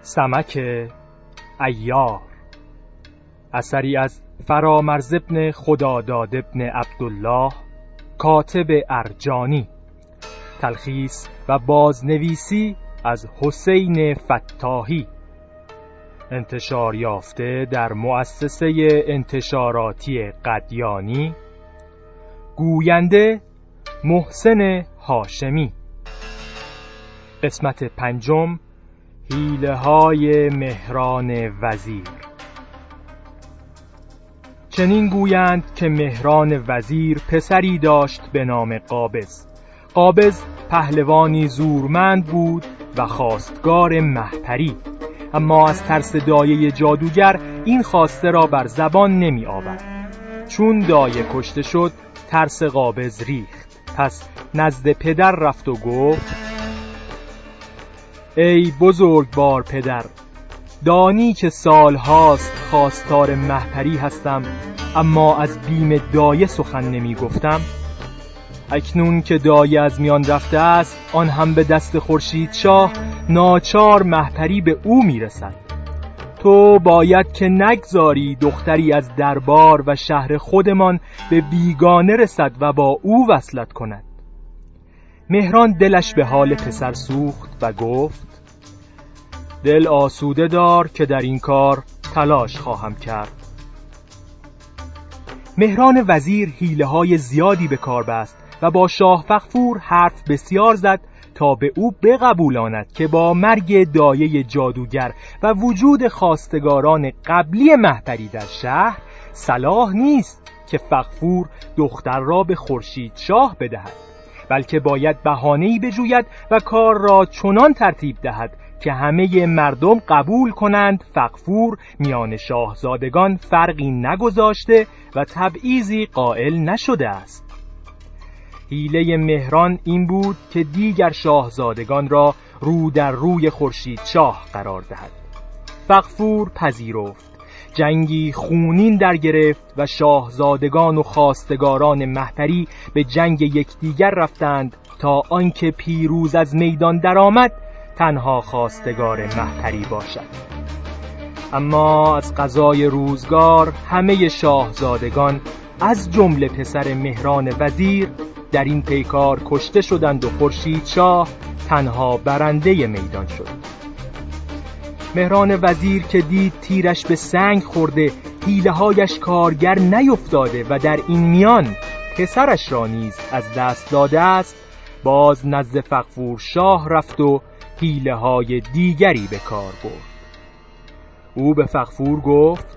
سمک عیار، اثری از فرامرز ابن خداداد ابن عبدالله کاتب ارجانی، تلخیص و بازنویسی از حسین فتاحی، انتشار یافته در مؤسسه انتشاراتی قدیانی، گوینده محسن هاشمی. قسمت پنجم، حیله‌های مهران وزیر. چنین گویند که مهران وزیر پسری داشت به نام قابض. قابض پهلوانی زورمند بود و خواستگار مهتری، اما از ترس دایه جادوگر این خواسته را بر زبان نمی آورد. چون دایه کشته شد ترس قابض ریخت، پس نزد پدر رفت و گفت: ای بزرگوار پدر، دانی که سالهاست خواستار مهتری هستم، اما از بیم دایه سخن نمی گفتم. اکنون که دایه از میان رفته است، آن هم به دست خورشیدشاه، ناچار مهتری به او می رسد. تو باید که نگذاری دختری از دربار و شهر خودمان به بیگانه رسد و با او وصلت کند. مهران دلش به حال پسر سوخت و گفت: دل آسوده دار که در این کار تلاش خواهم کرد. مهران وزیر حیله‌های زیادی به کار بست و با شاه فغفور حرف بسیار زد تا به او بقبولاند که با مرگ دایه جادوگر و وجود خواستگاران قبلی مهتری در شهر صلاح نیست که فغفور دختر را به خورشیدشاه بدهد، بلکه باید بهانه‌ای بجوید و کار را چنان ترتیب دهد که همه مردم قبول کنند فغفور میان شاهزادگان فرقی نگذاشته و تبعیضی قائل نشده است. حیله مهران این بود که دیگر شاهزادگان را رو در روی خورشیدشاه قرار دهد. فغفور پذیرفت. جنگی خونین در گرفت و شاهزادگان و خواستگاران مهتری به جنگ یکدیگر رفتند تا آنکه پیروز از میدان درآمد تنها خواستگار مهتری باشد. اما از قضای روزگار همه شاهزادگان از جمله پسر مهران وزیر در این پیکار کشته شدند و خورشیدشاه تنها برنده میدان شد. مهران وزیر که دید تیرش به سنگ خورده، حیله‌هایش کارگر نیفتاده و در این میان پسرش را نیز از دست داده است، باز نزد فغفور شاه رفت و حیله‌های دیگری به کار برد. او به فغفور گفت: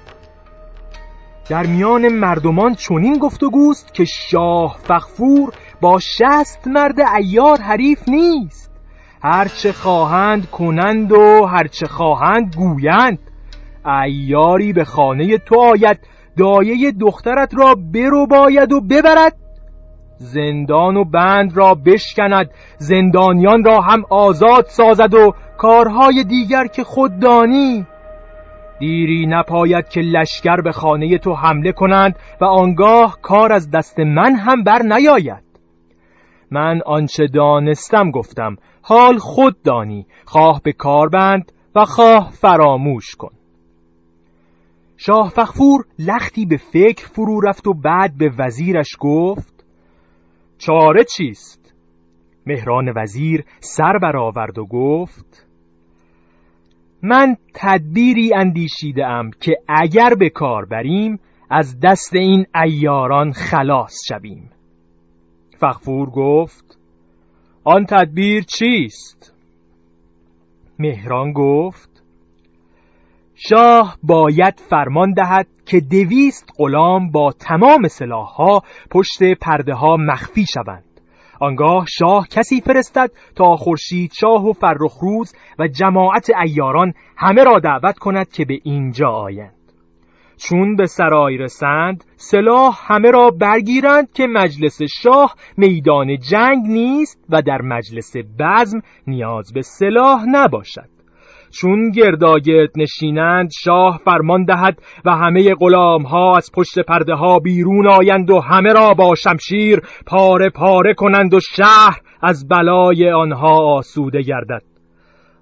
در میان مردمان چنین گفتگوست که شاه فغفور با 60 مرد عیار حریف نیست. هرچه خواهند کنند و هرچه خواهند گویند. عیاری به خانه تو آید، دایه دخترت را برو باید و ببرد، زندان و بند را بشکند، زندانیان را هم آزاد سازد و کارهای دیگر که خود دانی. دیری نپاید که لشکر به خانه تو حمله کنند و آنگاه کار از دست من هم بر نیاید. من آنچه دانستم گفتم، حال خود دانی، خواه به کار بند و خواه فراموش کن. شاه فغفور لختی به فکر فرو رفت و بعد به وزیرش گفت: چاره چیست؟ مهران وزیر سر برآورد و گفت: من تدبیری اندیشیده ام که اگر به کار بریم از دست این عیاران خلاص شویم. فغفور گفت: آن تدبیر چیست؟ مهران گفت: شاه باید فرمان دهد که 200 غلام با تمام سلاح‌ها پشت پرده‌ها مخفی شوند. آنگاه شاه کسی فرستد تا خورشیدشاه و فرخروز و جماعت عیاران همه را دعوت کند که به اینجا آیند. چون به سرای رسند سلاح همه را برگیرند که مجلس شاه میدان جنگ نیست و در مجلس بزم نیاز به سلاح نباشد. چون گرداگرد نشینند شاه فرمان دهد و همه غلام ها از پشت پرده ها بیرون آیند و همه را با شمشیر پاره پاره کنند و شهر از بلای آنها آسوده گردد.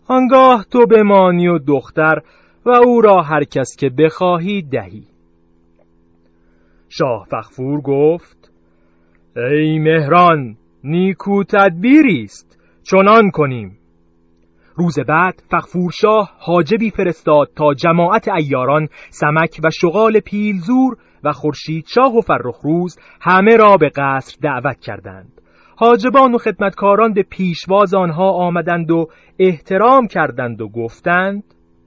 آنگاه تو بمانی و دختر و او را هر کس که بخواهی دهی. شاه فغفور گفت: ای مهران، نیکو تدبیریست، چنان کنیم. روز بعد فغفور شاه حاجبی فرستاد تا جماعت عیاران، سمک و شغال پیلزور و خورشید شاه و فرخروز همه را به قصر دعوت کردند. حاجبان و خدمتکاران به پیشواز آنها آمدند و احترام کردند و گفتند: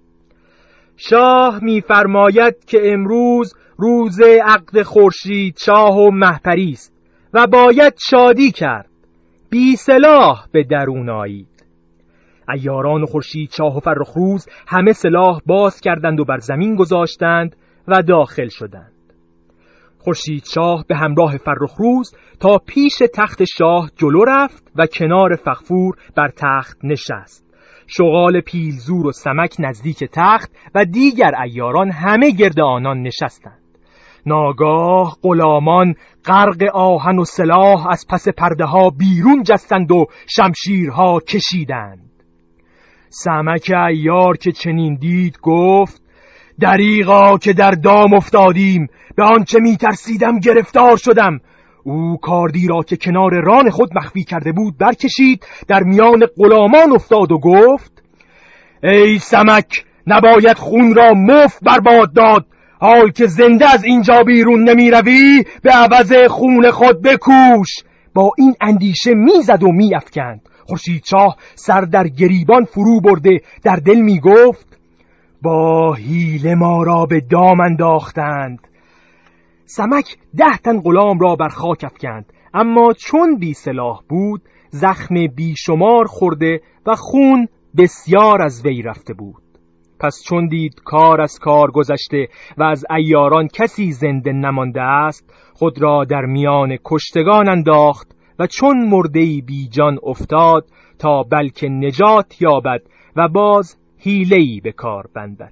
شاه می‌فرماید که امروز روز عقد خورشید شاه و مهپری است و باید شادی کرد. بی سلاح به درون آیید. عیاران و خورشید شاه و فرخروز همه سلاح باز کردند و بر زمین گذاشتند و داخل شدند. خورشید شاه به همراه فرخروز تا پیش تخت شاه جلو رفت و کنار فغفور بر تخت نشست. شغال پیلزور و سمک نزدیک تخت و دیگر عیاران همه گرد آنان نشستند. ناگاه غلامان غرق آهن و سلاح از پس پرده ها بیرون جستند و شمشیرها کشیدند. سمک عیار که چنین دید گفت: دریغا که در دام افتادیم، به آنچه می‌ترسیدم گرفتار شدم. او کاردی را که کنار ران خود مخفی کرده بود برکشید، در میان غلامان افتاد و گفت: ای سمک، نباید خون را مفت برباد داد. حال که زنده از اینجا بیرون نمی روی، به عوض خون خود بکوش. با این اندیشه میزد و میافکند. خورشید شاه سر در گریبان فرو برده در دل می گفت: با حیله ما را به دام انداختند. سمک 10 تن غلام را بر خاک افکند، اما چون بی سلاح بود زخم بیشمار خورده و خون بسیار از وی رفته بود. پس چون دید کار از کار گذشته و از عیاران کسی زنده نمانده است، خود را در میان کشتگان انداخت و چون مرده‌ای بی جان افتاد تا بلکه نجات یابد و باز حیله‌ای به کار بندد.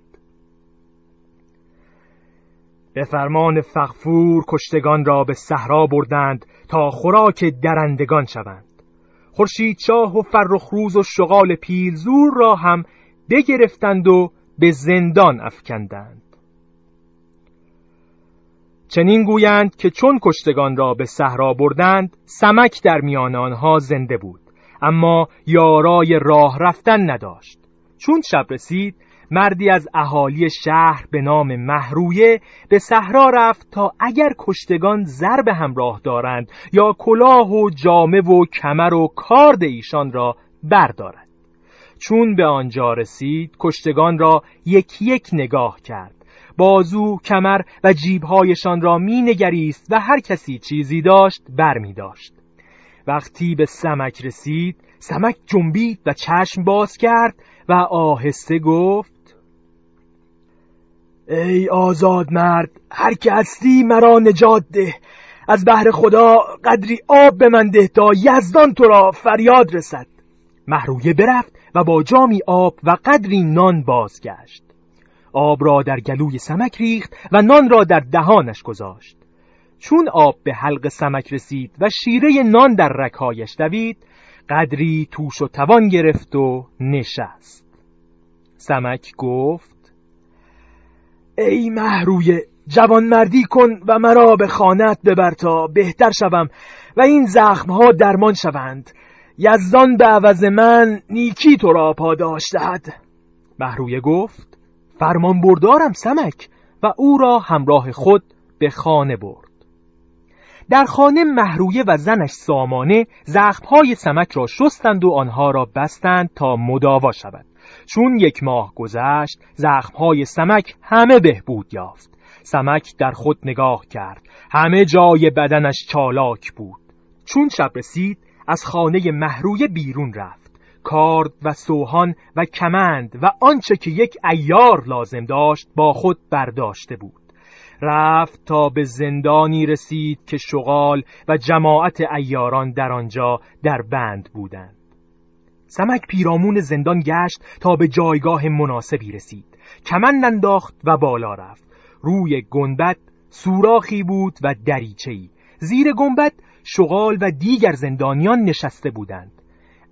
به فرمان فغفور کشتگان را به صحرا بردند تا خوراک درندگان شوند. خورشید شاه و فرخروز و شغال پیلزور را هم بگرفتند و به زندان افکندند. چنین گویند که چون کشتگان را به صحرا بردند، سمک در میان آنها زنده بود، اما یارای راه رفتن نداشت. چون شب رسید، مردی از اهالی شهر به نام مهرویه به صحرا رفت تا اگر کشتگان زر به همراه دارند یا کلاه و جامه و کمر و کارد ایشان را بردارد. چون به آنجا رسید، کشتگان را یکی یک نگاه کرد. بازو، کمر و جیبهایشان را می نگریست و هر کسی چیزی داشت بر می داشت. وقتی به سمک رسید، سمک جنبید و چشم باز کرد و آهسته گفت: ای آزاد مرد، هر که هستی مرا نجات ده. از بهر خدا قدری آب به من ده تا یزدان تو را فریاد رسد. مهرویه برفت و با جامی آب و قدری نان بازگشت. آب را در گلوی سمک ریخت و نان را در دهانش گذاشت. چون آب به حلق سمک رسید و شیره نان در رگ‌هایش دوید، قدری توش و توان گرفت و نشست. سمک گفت: ای مهرویه، جوانمردی کن و مرا به خانه‌ات ببر تا بهتر شوم و این زخمها درمان شوند. یزدان به عوض من نیکی تو را پاداش دهد. مهرویه گفت: فرمان بردارم سمک، و او را همراه خود به خانه برد. در خانه مهرویه و زنش سامانه زخمهای سمک را شستند و آنها را بستند تا مداوا شود. چون 1 ماه گذشت، زخمهای سمک همه بهبود یافت. سمک در خود نگاه کرد، همه جای بدنش چالاک بود. چون شب رسید، از خانه مهرویه بیرون رفت. کارد و سوهان و کمند و آنچه که یک عیار لازم داشت با خود برداشته بود. رفت تا به زندانی رسید که شغال و جماعت عیاران در آنجا در بند بودند. سمک پیرامون زندان گشت تا به جایگاه مناسبی رسید. کمند انداخت و بالا رفت. روی گنبد سوراخی بود و دریچه‌ای. زیر گنبد شغال و دیگر زندانیان نشسته بودند.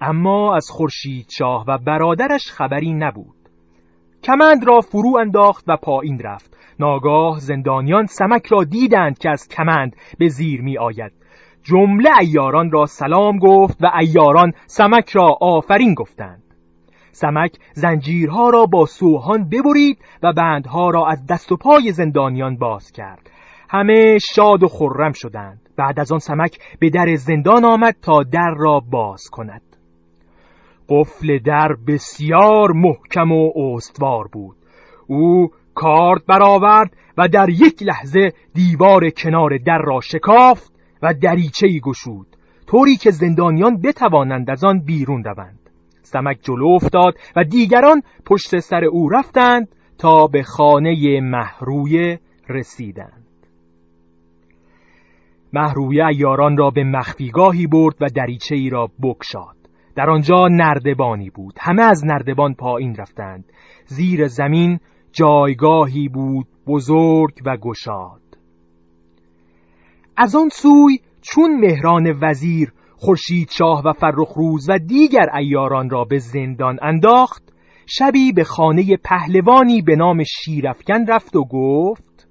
اما از خورشید شاه و برادرش خبری نبود. کمند را فرو انداخت و پایین رفت. ناگاه زندانیان سمک را دیدند که از کمند به زیر می آید. جمله عیاران را سلام گفت و عیاران سمک را آفرین گفتند. سمک زنجیرها را با سوهان ببرید و بندها را از دست و پای زندانیان باز کرد. همه شاد و خرم شدند. بعد از آن سمک به در زندان آمد تا در را باز کند. قفل در بسیار محکم و استوار بود. او کارد برآورد و در یک لحظه دیوار کنار در را شکافت و دریچه‌ای گشود، طوری که زندانیان بتوانند از آن بیرون روند. سمک جلو افتاد و دیگران پشت سر او رفتند تا به خانه مهرویه رسیدند. مهرویه عیاران را به مخفیگاهی برد و دریچه‌ای را بگشاد. در آنجا نردبانی بود. همه از نردبان پایین رفتند. زیر زمین جایگاهی بود بزرگ و گشاد. از آن سوی چون مهران وزیر خورشید شاه و فرخروز و دیگر عیاران را به زندان انداخت، شبی به خانه پهلوانی به نام شیرافکن رفت و گفت: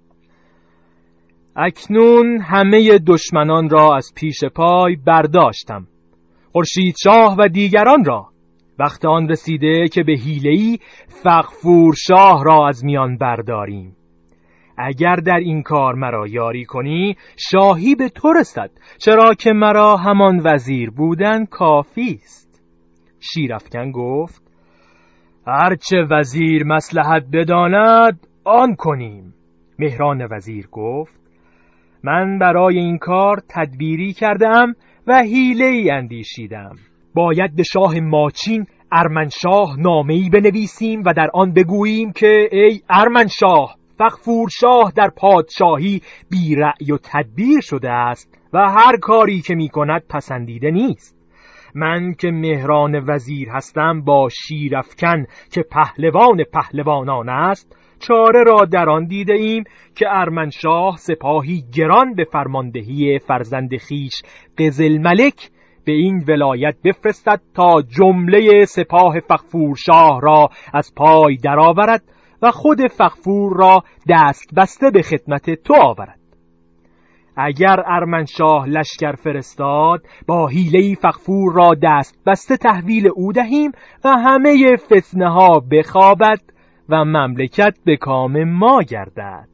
اکنون همه دشمنان را از پیش پای برداشتم، خورشید شاه و دیگران را. وقت آن رسیده که به حیله‌ای فغفور شاه را از میان برداریم. اگر در این کار مرا یاری کنی شاهی به تو رسد، چرا که مرا همان وزیر بودن کافی است. شیرافکن گفت: هرچه وزیر مصلحت بداند آن کنیم. مهران وزیر گفت: من برای این کار تدبیری کردم و حیله‌ای اندیشیدم. باید به شاه ماچین ارمنشاه نامه‌ای بنویسیم و در آن بگوییم که ای ارمنشاه، فغفور شاه در پادشاهی بی رأی و تدبیر شده است و هر کاری که می کند پسندیده نیست. من که مهران وزیر هستم با شیرافکن که پهلوان پهلوانان است، چاره را در آن دیده ایم که ارمنشاه سپاهی گران به فرماندهی فرزند خیش قزلملک به این ولایت بفرستد تا جمله سپاه فغفور شاه را از پای درآورد و خود فغفور را دست بسته به خدمت تو آورد. اگر ارمنشاه لشکر فرستاد، با حیله‌ای فغفور را دست بسته تحویل او دهیم و همه فتنه ها بخوابد و مملکت به کام ما گردد.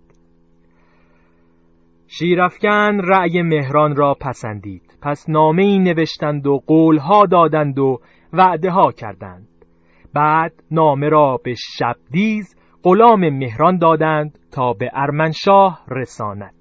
شیرافکن رأی مهران را پسندید. پس نامه‌ای نوشتند و قولها دادند و وعده ها کردند. بعد نامه را به شبدیز غلام مهران دادند تا به ارمنشاه رساند.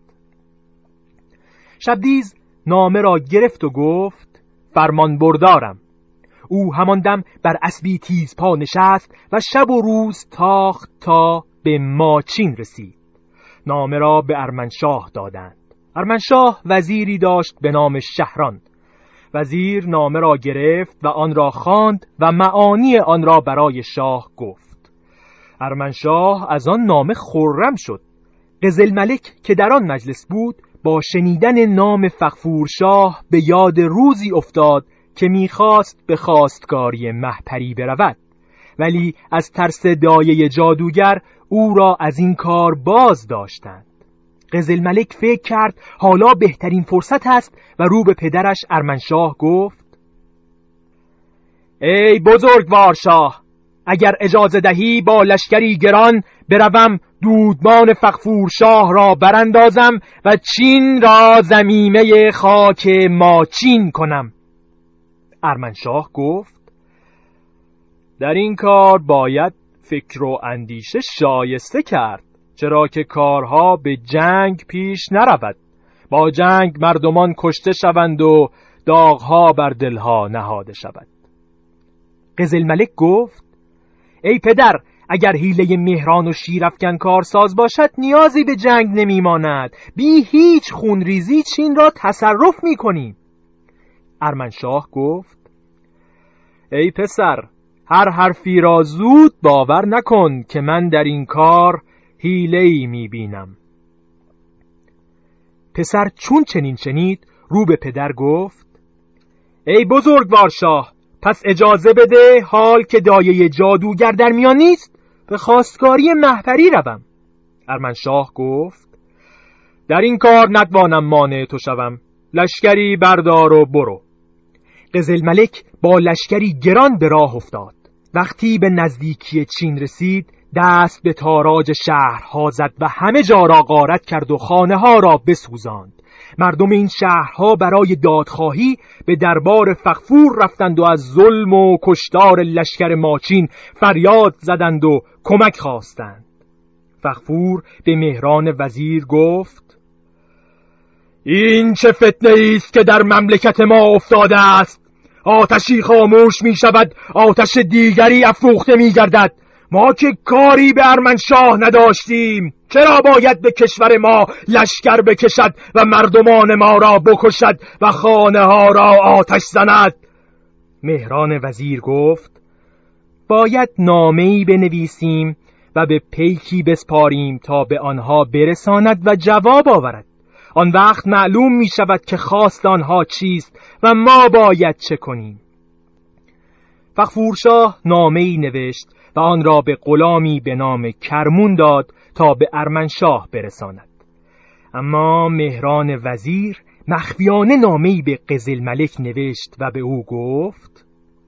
شبدیز نامه را گرفت و گفت: فرمان بردارم. او همان دم بر اسبی تیزپا نشست و شب و روز تاخت تا به ماچین رسید. نامه را به ارمنشاه دادند. ارمنشاه وزیری داشت به نام شهران. وزیر نامه را گرفت و آن را خواند و معانی آن را برای شاه گفت. ارمنشاه از آن نامه خرم شد. قزلملک که در آن مجلس بود با شنیدن نام فغفور شاه به یاد روزی افتاد که میخواست به خواستگاری مهپری برود، ولی از ترس دایه جادوگر او را از این کار باز داشتند. قزلملک فکر کرد حالا بهترین فرصت است و رو به پدرش ارمنشاه گفت: ای بزرگوار شاه، اگر اجازه دهی با لشکری گران بروم دودمان فغفور شاه را براندازم و چین را زمیمه خاک ماچین کنم. ارمنشاه گفت: در این کار باید فکر و اندیشه شایسته کرد، چرا که کارها به جنگ پیش نرود. با جنگ مردمان کشته شوند و داغها بر دلها نهاده شود. قزلملک گفت: ای پدر، اگر حیله مهران و شیرافکن کارساز باشد نیازی به جنگ نمیماند. بی هیچ خونریزی چین را تصرف میکنیم. ارمنشاه گفت: ای پسر، هر حرفی را زود باور نکن که من در این کار حیله‌ای میبینم. پسر چون چنین شنید رو به پدر گفت: ای بزرگوار شاه، پس اجازه بده حال که دایه جادوگر در میان نیست به خواستگاری مهتری روم. ارمنشاه گفت در این کار نتوانم مانع تو شوم. لشکری بردار و برو. قزلملک با لشکری گران به راه افتاد. وقتی به نزدیکی چین رسید دست به تاراج شهرها زد و همه جا را غارت کرد و خانه ها را بسوزاند. مردم این شهرها برای دادخواهی به دربار فغفور رفتند و از ظلم و کشتار لشکر ماچین فریاد زدند و کمک خواستند. فغفور به مهران وزیر گفت این چه فتنه ایست که در مملکت ما افتاده است؟ آتشی خاموش می شود، آتش دیگری افروخته می گردد. ما که کاری به ارمنشاه نداشتیم، چرا باید به کشور ما لشکر بکشد و مردمان ما را بکشد و خانه ها را آتش زند؟ مهران وزیر گفت باید نامه‌ای بنویسیم و به پیکی بسپاریم تا به آنها برساند و جواب آورد. آن وقت معلوم می شود که خواست آنها چیست و ما باید چه کنیم. فغفورشاه نامه‌ای نوشت و آن را به غلامی به نام کرمون داد تا به ارمنشاه برساند. اما مهران وزیر مخفیانه نامه‌ای به قزلملک نوشت و به او گفت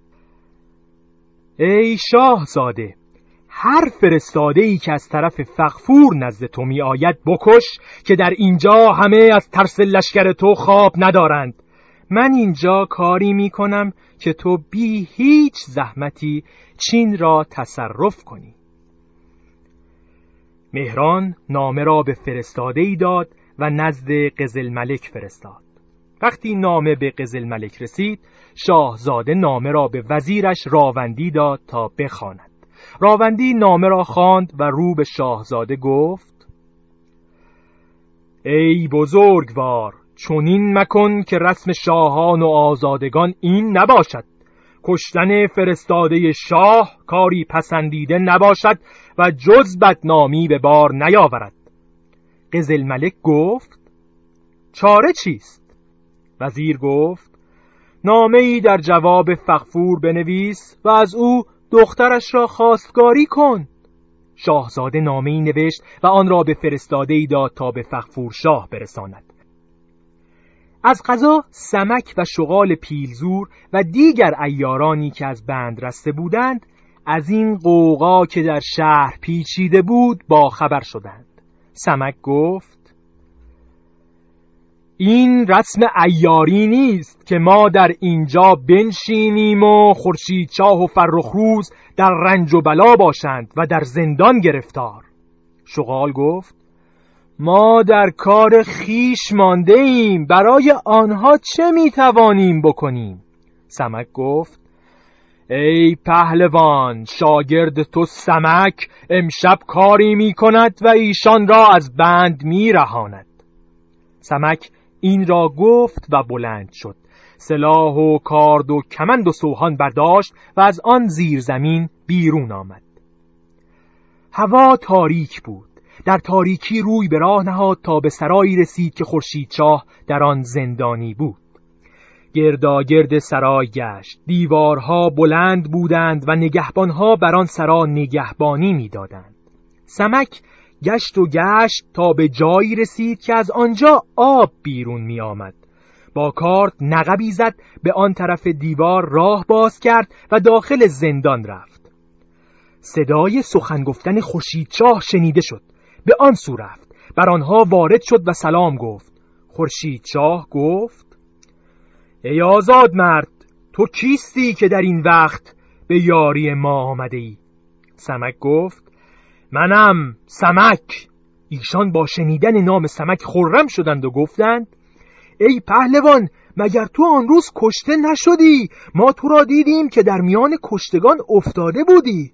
ای شاهزاده، هر فرستاده‌ای که از طرف فغفور نزد تو می آید بکش که در اینجا همه از ترس لشکر تو خواب ندارند. من اینجا کاری می کنم که تو بی هیچ زحمتی چین را تصرف کنی. مهران نامه را به فرستاده‌ای داد و نزد قزلملک فرستاد. وقتی نامه به قزلملک رسید، شاهزاده نامه را به وزیرش راوندی داد تا بخواند. راوندی نامه را خواند و رو به شاهزاده گفت ای بزرگوار، چنین مکن که رسم شاهان و آزادگان این نباشد. کشتن فرستاده شاه کاری پسندیده نباشد و جز بدنامی به بار نیاورد. قزلملک گفت چاره چیست؟ وزیر گفت نامه‌ای در جواب فغفور بنویس و از او دخترش را خواستگاری کن. شاهزاده نامه‌ای نوشت و آن را به فرستاده‌ای داد تا به فغفور شاه برساند. از قضا سمک و شغال پیلزور و دیگر عیارانی که از بند رسته بودند از این غوغا که در شهر پیچیده بود با خبر شدند. سمک گفت این رسم عیاری نیست که ما در اینجا بنشینیم و خورشیدشاه و فرخروز در رنج و بلا باشند و در زندان گرفتار. شغال گفت ما در کار خیش مانده ایم، برای آنها چه میتوانیم بکنیم؟ سمک گفت ای پهلوان، شاگرد تو سمک امشب کاری میکند و ایشان را از بند میرهاند. سمک این را گفت و بلند شد، سلاح و کارد و کمند و سوهان برداشت و از آن زیر زمین بیرون آمد. هوا تاریک بود. در تاریکی روی به راه نهاد تا به سرایی رسید که خورشیدشاه در آن زندانی بود. گرداگرد سرای گشت. دیوارها بلند بودند و نگهبانها بر آن سرا نگهبانی می‌دادند. سمک گشت و گشت تا به جایی رسید که از آنجا آب بیرون می آمد. با کارد نقبی زد، به آن طرف دیوار راه باز کرد و داخل زندان رفت. صدای سخن گفتن خورشیدشاه شنیده شد. به آن سو رفت، بر آنها وارد شد و سلام گفت. خورشیدشاه گفت ای آزاد مرد، تو کیستی که در این وقت به یاری ما آمده ای؟ سمک گفت منم سمک. ایشان با شنیدن نام سمک خرم شدند و گفتند ای پهلوان، مگر تو آن روز کشته نشدی؟ ما تو را دیدیم که در میان کشتگان افتاده بودی.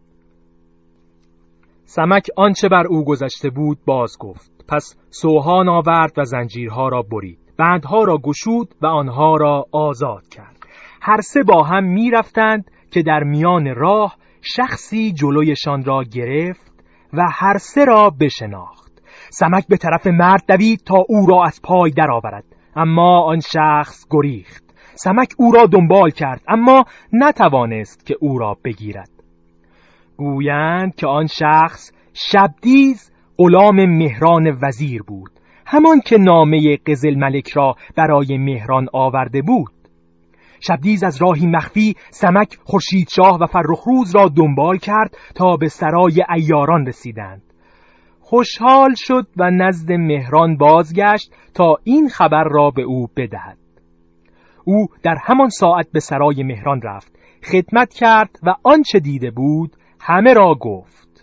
سمک آنچه بر او گذشته بود باز گفت. پس سوهان آورد و زنجیرها را برید، بندها را گشود و آنها را آزاد کرد. هر سه با هم می رفتند که در میان راه شخصی جلویشان را گرفت و هر سه را بشناخت. سمک به طرف مرد دوید تا او را از پای درآورد، اما آن شخص گریخت. سمک او را دنبال کرد اما نتوانست که او را بگیرد. گویند که آن شخص شبدیز غلام مهران وزیر بود، همان که نامه قزل ملک را برای مهران آورده بود. شبدیز از راهی مخفی سمک، خورشیدشاه و فرخروز را دنبال کرد تا به سرای عیاران رسیدند. خوشحال شد و نزد مهران بازگشت تا این خبر را به او بدهد. او در همان ساعت به سرای مهران رفت، خدمت کرد و آنچه دیده بود همه را گفت.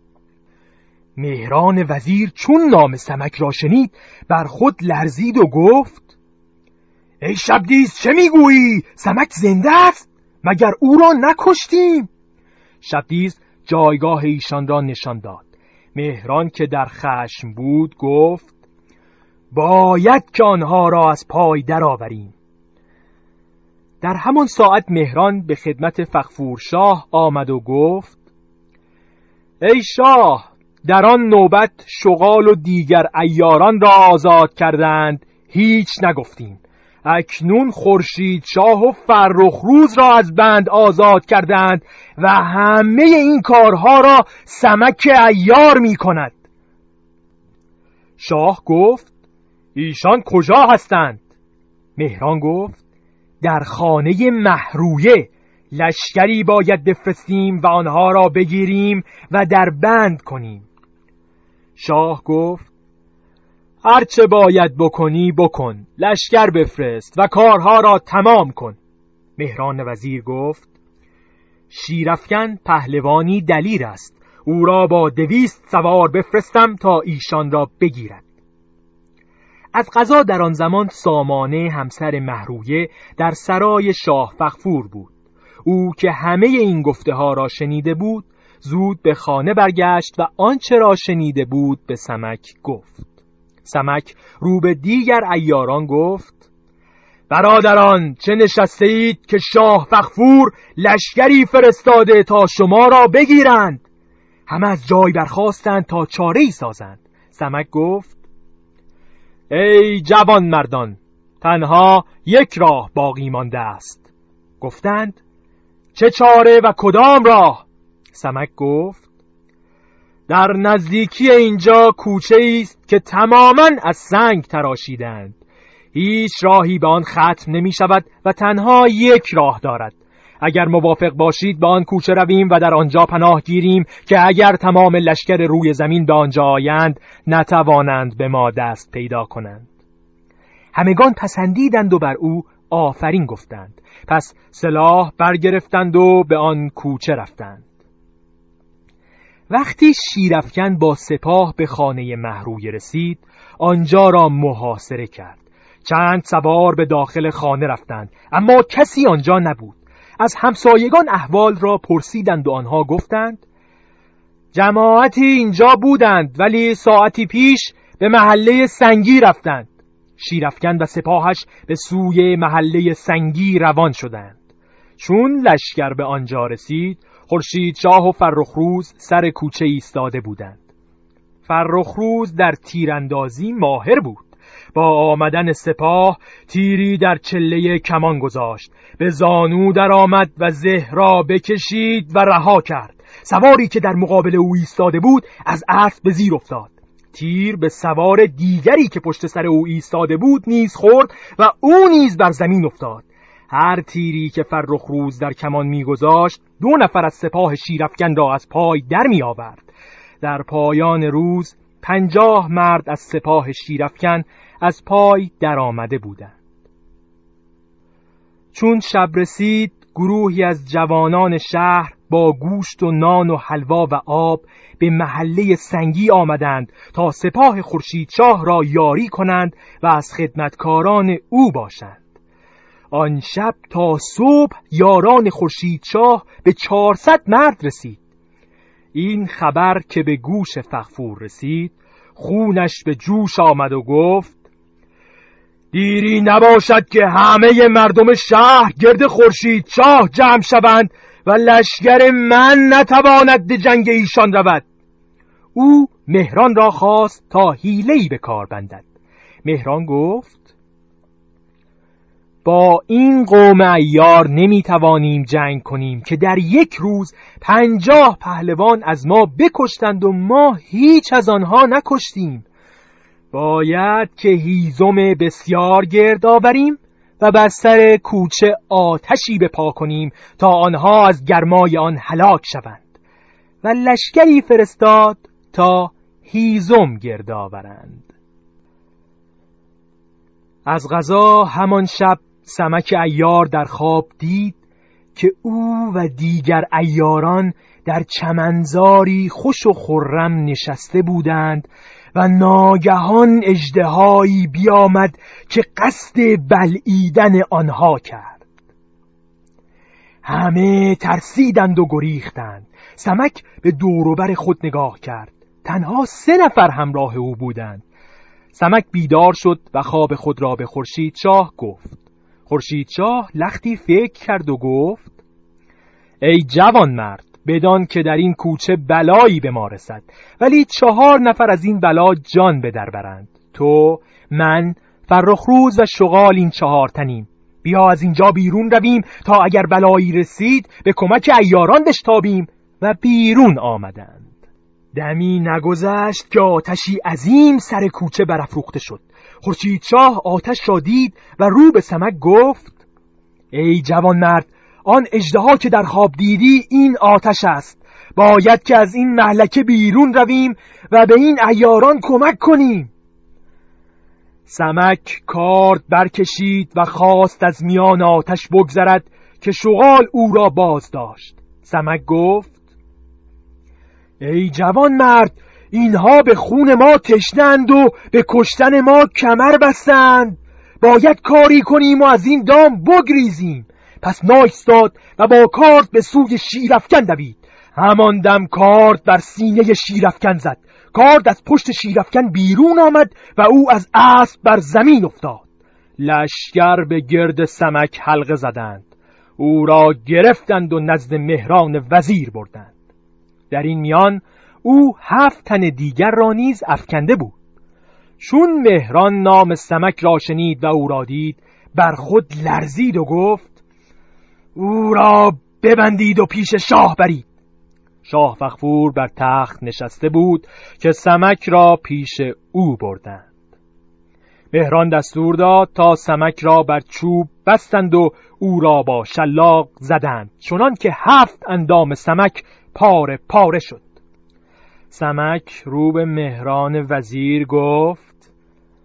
مهران وزیر چون نام سمک را شنید بر خود لرزید و گفت: ای شبدیز چه میگویی؟ سمک زنده است؟ مگر او را نکشتیم؟ شبدیز جایگاه ایشان را نشان داد. مهران که در خشم بود گفت: باید که آنها را از پای درآوریم. در همان ساعت مهران به خدمت فغفورشاه آمد و گفت: ای شاه، در آن نوبت شغال و دیگر عیاران را آزاد کردند، هیچ نگفتیم. اکنون خورشیدشاه و فرخروز را از بند آزاد کردند و همه این کارها را سمک عیار می کند. شاه گفت: ایشان کجا هستند؟ مهران گفت: در خانه مهرویه. لشکری باید بفرستیم و آنها را بگیریم و در بند کنیم. شاه گفت: هرچه باید بکنی بکن، لشکر بفرست و کارها را تمام کن. مهران وزیر گفت: شیرافکن پهلوانی دلیر است، او را با 200 سوار بفرستم تا ایشان را بگیرد. از قضا در آن زمان سامانه همسر مهرویه در سرای شاه فغفور بود. او که همه این گفته ها را شنیده بود زود به خانه برگشت و آنچه را شنیده بود به سمک گفت. سمک رو به دیگر عیاران گفت: برادران، چه نشسته اید که شاه فغفور لشکری فرستاده تا شما را بگیرند؟ همه از جای برخاستند تا چاره‌ای سازند. سمک گفت: ای جوان مردان، تنها یک راه باقی مانده است. گفتند: چه چاره و کدام راه؟ سمک گفت: در نزدیکی اینجا کوچه است که تماماً از سنگ تراشیدند. هیچ راهی به آن ختم نمی شود و تنها یک راه دارد. اگر موافق باشید به آن کوچه رویم و در آنجا پناه گیریم که اگر تمام لشکر روی زمین به آنجا آیند نتوانند به ما دست پیدا کنند. همگان پسندیدند و بر او آفرین گفتند. پس سلاح برگرفتند و به آن کوچه رفتند. وقتی شیرافکن با سپاه به خانه مهرویه رسید، آنجا را محاصره کرد. چند سوار به داخل خانه رفتند، اما کسی آنجا نبود. از همسایگان احوال را پرسیدند و آنها گفتند: جماعتی اینجا بودند ولی ساعتی پیش به محله سنگی رفتند. شیرافکن و سپاهش به سوی محله سنگی روان شدند. چون لشکر به آنجا رسید، خورشیدشاه و فرخروز سر کوچه ایستاده بودند. فرخروز در تیراندازی ماهر بود. با آمدن سپاه تیری در چله کمان گذاشت، به زانو در آمد و زه را بکشید و رها کرد. سواری که در مقابل او ایستاده بود از اسب به زیر افتاد. تیر به سوار دیگری که پشت سر او ایستاده بود نیز خورد و او نیز بر زمین افتاد. هر تیری که فرخروز در کمان می‌گذاشت 2 نفر از سپاه شیرافکن را از پای در می‌آورد. در پایان روز 50 مرد از سپاه شیرافکن از پای در آمده بودند. چون شب رسید، گروهی از جوانان شهر با گوشت و نان و حلوا و آب به محله سنگی آمدند تا سپاه خورشیدشاه را یاری کنند و از خدمتکاران او باشند. آن شب تا صبح یاران خورشیدشاه به 400 مرد رسید. این خبر که به گوش فغفور رسید، خونش به جوش آمد و گفت: دیری نباشد که همه مردم شهر گرد خورشیدشاه جمع شوند و لشکر من نتواند به جنگ ایشان رود. او مهران را خواست تا حیله‌ای به کار بندد. مهران گفت: با این قوم عیار نمیتوانیم جنگ کنیم که در یک روز 50 پهلوان از ما بکشتند و ما هیچ از آنها نکشتیم. باید که هیزم بسیار گرد آوریم و بر سر کوچه آتشی بپا کنیم تا آنها از گرمای آن هلاک شوند و لشکری فرستاد تا هیزم گرد آورند. از قضا همان شب سمک عیار در خواب دید که او و دیگر عیاران در چمنزاری خوش و خرم نشسته بودند و ناگهان اژدهایی بیامد که قصد بلعیدن آنها کرد. همه ترسیدند و گریختند. سمک به دور و بر خود نگاه کرد. تنها 3 نفر همراه او بودند. سمک بیدار شد و خواب خود را به خورشیدشاه گفت. خورشیدشاه لختی فکر کرد و گفت: ای جوان مرد، بدان که در این کوچه بلایی به ما رسد، ولی 4 نفر از این بلا جان به در برند. تو، من، فرخروز و شغال این 4 تنیم. بیا از اینجا بیرون رویم تا اگر بلایی رسید به کمک عیاران بشتابیم. و بیرون آمدند. دمی نگذشت که آتشی عظیم سر کوچه برافروخته شد. خورشیدشاه آتش را دید و رو به سمک گفت: ای جوان مرد، آن اژدها که در خواب دیدی این آتش است. باید که از این مهلکه بیرون رویم و به این عیاران کمک کنیم. سمک کارد برکشید و خواست از میان آتش بگذرد که شغال او را باز داشت. سمک گفت: ای جوان مرد، اینها به خون ما تشنند و به کشتن ما کمر بستند. باید کاری کنیم و از این دام بگریزیم. پس نایستاد و با کارد به سوی شیرافکن دوید. همان دم کارد بر سینه شیرافکن زد. کارد از پشت شیرافکن بیرون آمد و او از اسب بر زمین افتاد. لشکر به گرد سمک حلقه زدند. او را گرفتند و نزد مهران وزیر بردند. در این میان او 7 تن دیگر را نیز افکنده بود. چون مهران نام سمک را شنید و او را دید، بر خود لرزید و گفت: او را ببندید و پیش شاه برید. شاه فغفور بر تخت نشسته بود که سمک را پیش او بردند. مهران دستور داد تا سمک را بر چوب بستند و او را با شلاق زدند، چنان که 7 اندام سمک پاره پاره شد. سمک رو به مهران وزیر گفت: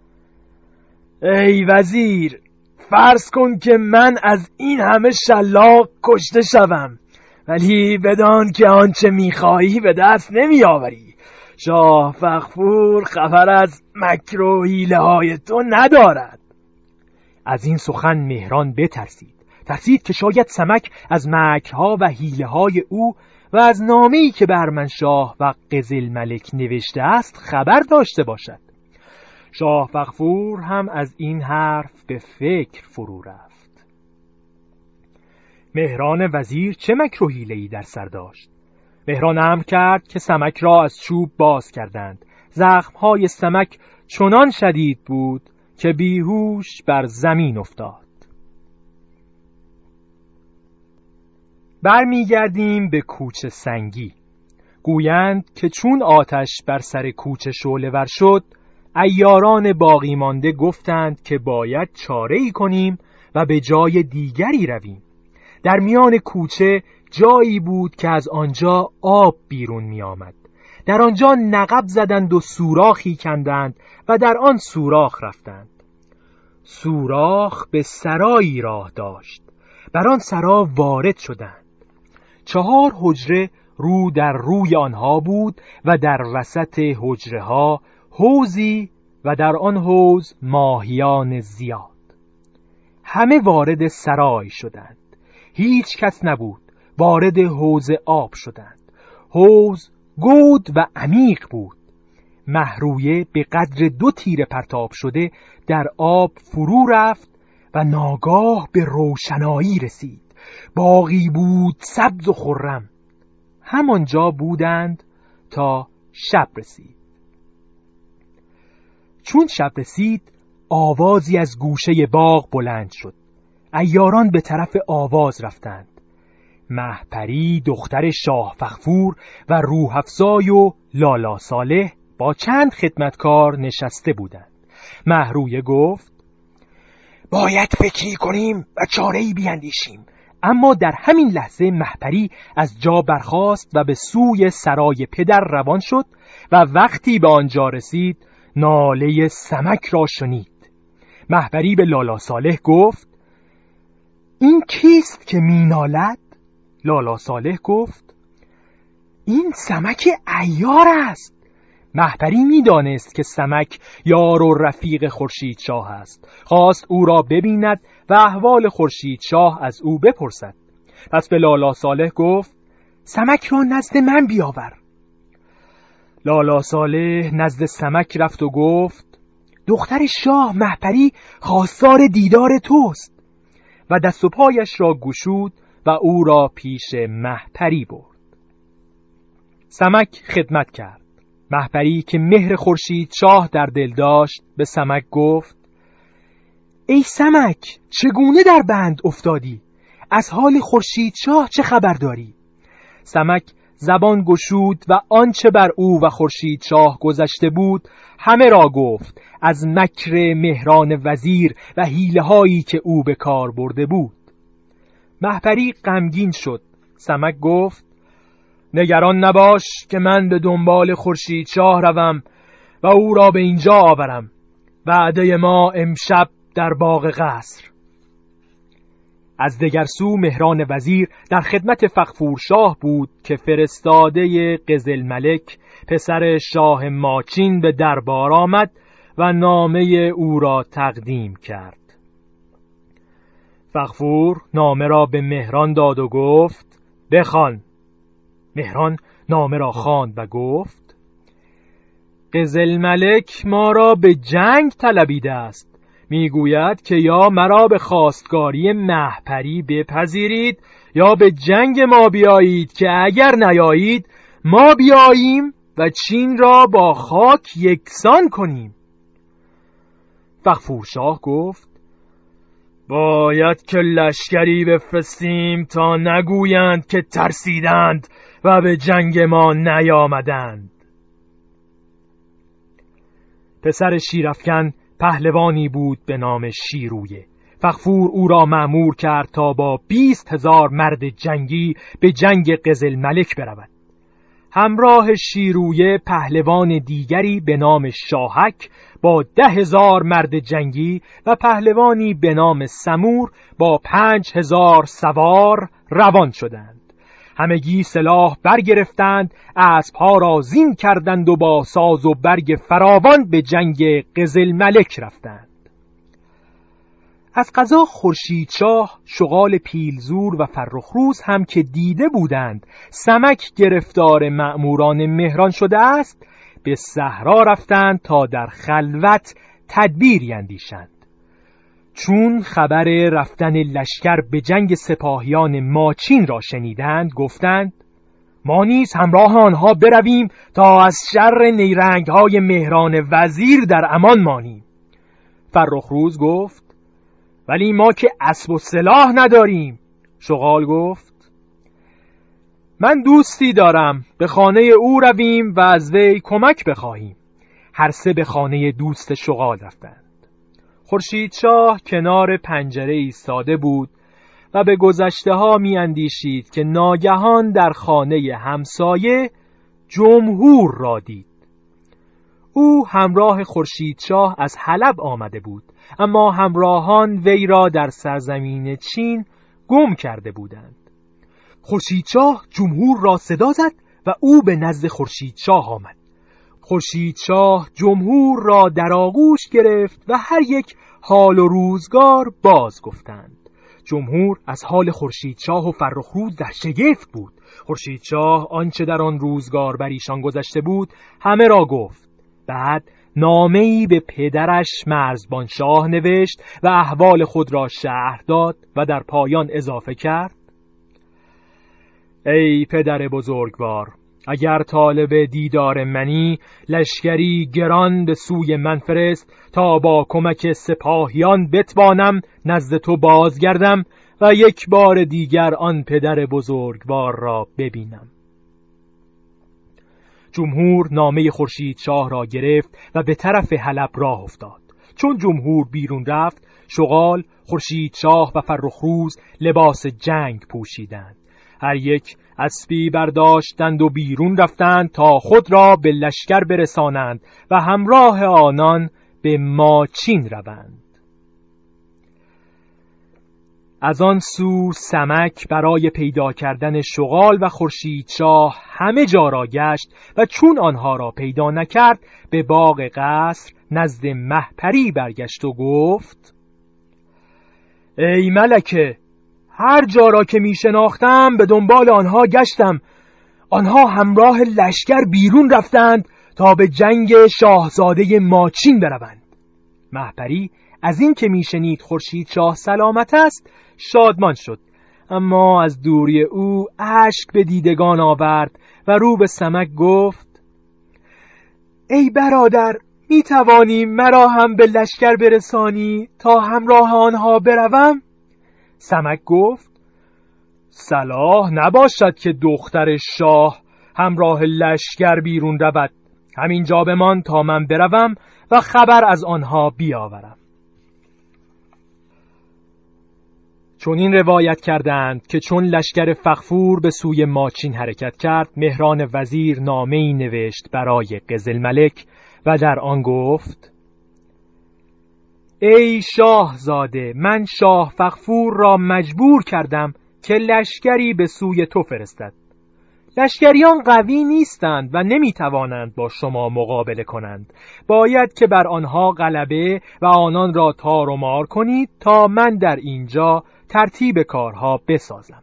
ای وزیر، فرض کن که من از این همه شلاق کشته شوم، ولی بدان که آنچه میخواهی به دست نمیآوری. شاه فغفور خبر از مکر و حیله های تو ندارد. از این سخن مهران ترسید که شاید سمک از مکرها و حیله های او و از نامه‌ای که به ارمنشاه و قزل ملک نوشته است خبر داشته باشد. شاه فغفور هم از این حرف به فکر فرو رفت. مهران وزیر چه مکر و حیله‌ای در سر داشت؟ مهران امر کرد که سمک را از چوب باز کردند. زخم‌های سمک چنان شدید بود که بیهوش بر زمین افتاد. برمیگردیم به کوچه سنگی. گویند که چون آتش بر سر کوچه شعله ور شد، عیاران باقی مانده گفتند که باید چاره‌ای کنیم و به جای دیگری رویم. در میان کوچه جایی بود که از آنجا آب بیرون می آمد. در آنجا نقب زدند و سوراخی کندند و در آن سوراخ رفتند. سوراخ به سرایی راه داشت. بر آن سرا وارد شدند. 4 حجره رو در روی آنها بود و در وسط حجره ها حوضی و در آن حوض ماهیان زیاد. همه وارد سرای شدند. هیچ کس نبود. وارد حوض آب شدند. حوض گود و عمیق بود. مهرویه به قدر 2 تیر پرتاب شده در آب فرو رفت و ناگاه به روشنایی رسید. باغی بود سبز و خرم. همانجا بودند تا شب رسید. چون شب رسید، آوازی از گوشه باغ بلند شد. عیاران به طرف آواز رفتند. مهپری دختر شاه فغفور و روح‌افزای و لالا صالح با چند خدمتکار نشسته بودند. مهرویه گفت: باید فکری کنیم و چاره‌ای بیندیشیم. اما در همین لحظه مهپری از جا برخاست و به سوی سرای پدر روان شد و وقتی به آنجا رسید ناله سمک را شنید. مهپری به لالا صالح گفت: این کیست که می نالد؟ لالا صالح گفت: این سمک عیار است. مهپری می دانست که سمک یار و رفیق خورشید شاه است. خواست او را ببیند و احوال خورشید شاه از او بپرسد. پس به لالا صالح گفت: سمک را نزد من بیاور. لالا صالح نزد سمک رفت و گفت: دختر شاه مهپری خواستار دیدار توست. و دست و پایش را گشود و او را پیش مهپری برد. سمک خدمت کرد. مهپری که مهر خورشید شاه در دل داشت به سمک گفت: ای سمک، چگونه در بند افتادی؟ از حال خورشید شاه چه خبر داری؟ سمک زبان گشود و آنچه بر او و خورشید شاه گذشته بود همه را گفت، از مکر مهران وزیر و حیله هایی که او به کار برده بود. مهپری غمگین شد. سمک گفت: نگران نباش که من به دنبال خورشید شاه روم و او را به اینجا آورم. وعده ما امشب در باغ قصر. از دگر سو مهران وزیر در خدمت فغفور شاه بود که فرستاده قزل ملک پسر شاه ماچین به دربار آمد و نامه او را تقدیم کرد. فغفور نامه را به مهران داد و گفت: بخوان. مهران نامه را خواند و گفت: قزل ملک ما را به جنگ طلبیده است. میگوید که یا مرا به خواستگاری مهپری بپذیرید یا به جنگ ما بیایید، که اگر نیایید ما بیاییم و چین را با خاک یکسان کنیم. فغفور شاه گفت: باید که لشکری بفرستیم تا نگویند که ترسیدند و به جنگ ما نیامدند. پسر شیرافکن پهلوانی بود به نام شیرویه. فغفور او را مأمور کرد تا با 20,000 مرد جنگی به جنگ قزل ملک برود. همراه شیرویه پهلوان دیگری به نام شاهک با 10,000 مرد جنگی و پهلوانی به نام سمور با 5,000 سوار روان شدند. همگی سلاح برگرفتند، اسبها را زین کردند و با ساز و برگ فراوان به جنگ قزل ملک رفتند. از قضا خورشید شاه، شغال پیلزور و فرخروز هم که دیده بودند سمک گرفتار مأموران مهران شده است، به صحرا رفتند تا در خلوت تدبیری اندیشند. چون خبر رفتن لشکر به جنگ سپاهیان ماچین را شنیدند گفتند: ما نیز همراه آنها برویم تا از شر نیرنگ‌های مهران وزیر در امان مانیم. فرخروز گفت: ولی ما که اسب و سلاح نداریم. شغال گفت: من دوستی دارم، به خانه او رویم و از وی کمک بخواهیم. هر سه به خانه دوست شغال رفتند. خورشید شاه کنار پنجره ایستاده بود و به گذشته ها می اندیشید که ناگهان در خانه همسایه جمهور را دید. او همراه خورشید شاه از حلب آمده بود، اما همراهان وی را در سرزمین چین گم کرده بودند. خورشید شاه جمهور را صدا زد و او به نزد خورشید شاه آمد. خورشید شاه جمهور را در آغوش گرفت و هر یک حال و روزگار باز گفتند. جمهور از حال خورشید شاه و فرخروز در شگفت بود. خورشید شاه آنچه در آن روزگار بر ایشان گذشته بود همه را گفت. بعد نامه‌ای به پدرش مرزبان شاه نوشت و احوال خود را شرح داد و در پایان اضافه کرد: ای پدر بزرگوار، اگر طالب دیدار منی، لشکری گران به سوی من فرست تا با کمک سپاهیان بتوانم نزد تو بازگردم و یک بار دیگر آن پدر بزرگوار را ببینم. جمهور نامه خورشیدشاه را گرفت و به طرف حلب راه افتاد. چون جمهور بیرون رفت، شغال، خورشیدشاه و فرخروز لباس جنگ پوشیدند. هر یک اسبی برداشتند و بیرون رفتند تا خود را به لشکر برسانند و همراه آنان به ماچین روند. از آن سو سمک برای پیدا کردن شغال و خورشیدشاه همه جا را گشت و چون آنها را پیدا نکرد به باغ قصر نزد مهپری برگشت و گفت: ای ملکه، هر جا را که می شناختم به دنبال آنها گشتم. آنها همراه لشکر بیرون رفتند تا به جنگ شاهزاده ماچین بروند. مهپری از این که می شنید خورشیدشاه سلامت است شادمان شد، اما از دوری او اشک به دیدگان آورد و رو به سمک گفت: ای برادر، می توانی مرا هم به لشکر برسانی تا همراه آنها بروم؟ سمک گفت: صلاح نباشد که دختر شاه همراه لشکر بیرون رود. همینجا بمان تا من بروم و خبر از آنها بیاورم. چون این روایت کردند که چون لشکر فغفور به سوی ماچین حرکت کرد، مهران وزیر نامه‌ای نوشت برای قزلملک و در آن گفت: ای شاهزاده، من شاه فغفور را مجبور کردم که لشکری به سوی تو فرستد. لشکریان قوی نیستند و نمیتوانند با شما مقابله کنند. باید که بر آنها غلبه و آنان را تار و مار کنید تا من در اینجا ترتیب کارها بسازم.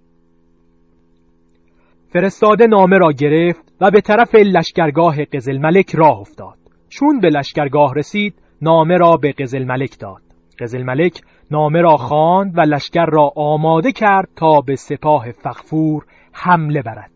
فرستاده نامه را گرفت و به طرف لشکرگاه قزلملک راه افتاد. چون به لشکرگاه رسید، نامه را به قزلملک داد. قزلملک نامه را خواند و لشکر را آماده کرد تا به سپاه فغفور حمله برد.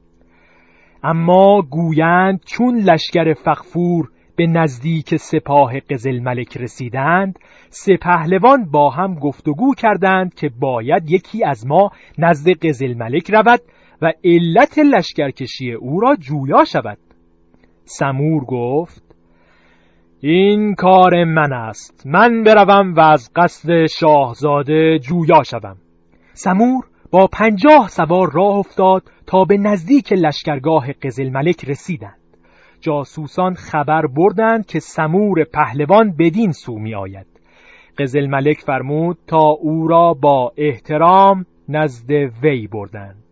اما گویند چون لشکر فغفور به نزدیک سپاه قزلملک رسیدند، سه پهلوان با هم گفتگو کردند که باید یکی از ما نزد قزلملک رود و علت لشکرکشی او را جویا شود. سمور گفت: این کار من است، من بروم و از قصد شاهزاده جویا شوم. سمور با 50 سوار راه افتاد تا به نزدیک لشکرگاه قزلملک رسیدند. جاسوسان خبر بردند که سمور پهلوان بدین سو می آید. قزلملک فرمود تا او را با احترام نزد وی بردند.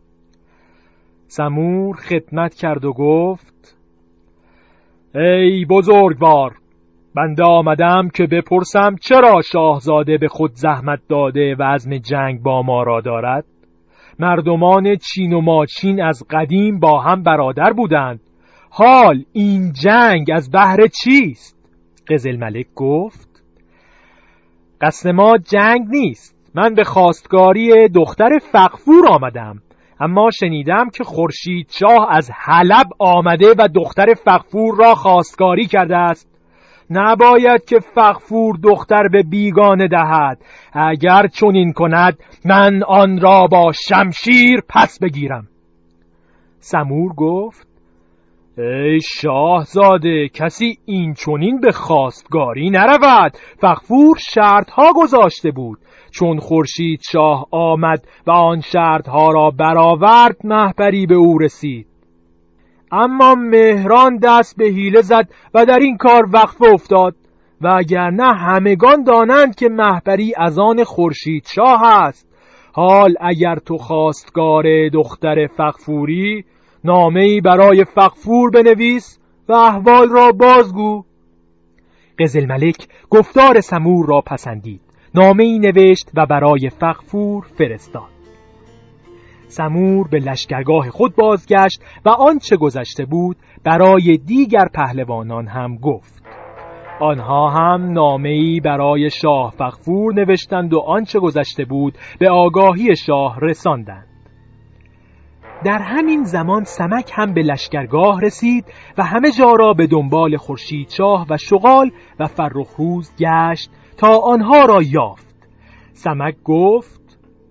سمور خدمت کرد و گفت: ای بزرگوار، بنده آمدم که بپرسم چرا شاهزاده به خود زحمت داده و عزم جنگ با ما را دارد؟ مردمان چین و ماچین از قدیم با هم برادر بودند. حال این جنگ از بهر چیست؟ قزلملک گفت: قصد ما جنگ نیست. من به خواستگاری دختر فغفور آمدم، اما شنیدم که خورشیدشاه از حلب آمده و دختر فغفور را خواستگاری کرده است. نباید که فغفور دختر به بیگانه دهد. اگر چنین کند من آن را با شمشیر پس بگیرم. سمور گفت: ای شاهزاده، کسی این چنین به خواستگاری نرود. فغفور شرطها گذاشته بود. چون خورشیدشاه آمد و آن شرطها را برآورد، مهپری به او رسید. اما مهران دست به حیله زد و در این کار وقفه افتاد، و اگر نه همگان دانند که مهپری از آن خورشیدشاه است. حال اگر تو خواستگار دختر فغفوری، نامه‌ای برای فغفور بنویس و احوال را بازگو. قزلملک گفتار سمور را پسندید، نامه‌ای نوشت و برای فغفور فرستاد. سمور به لشکرگاه خود بازگشت و آنچه گذشته بود برای دیگر پهلوانان هم گفت. آنها هم نامه‌ای برای شاه فغفور نوشتند و آنچه گذشته بود به آگاهی شاه رساندند. در همین زمان سمک هم به لشکرگاه رسید و همه جا را به دنبال خورشیدشاه و شغال و فرخروز گشت تا آنها را یافت. سمک گفت: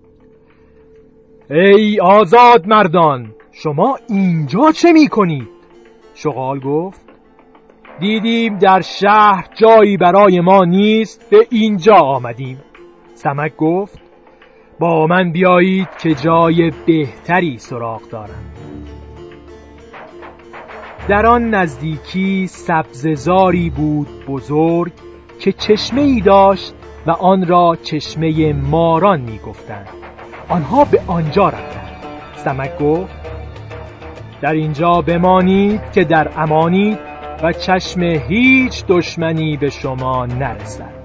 ای آزاد مردان، شما اینجا چه می کنید؟ شغال گفت: دیدیم در شهر جایی برای ما نیست، به اینجا آمدیم. سمک گفت: با من بیایید که جای بهتری سراغ دارم. در آن نزدیکی سبززاری بود بزرگ که چشمه‌ای داشت و آن را چشمه ماران می گفتند. آنها به آنجا رفتند. سمک گفت: در اینجا بمانید که در امانید و چشم هیچ دشمنی به شما نرسد.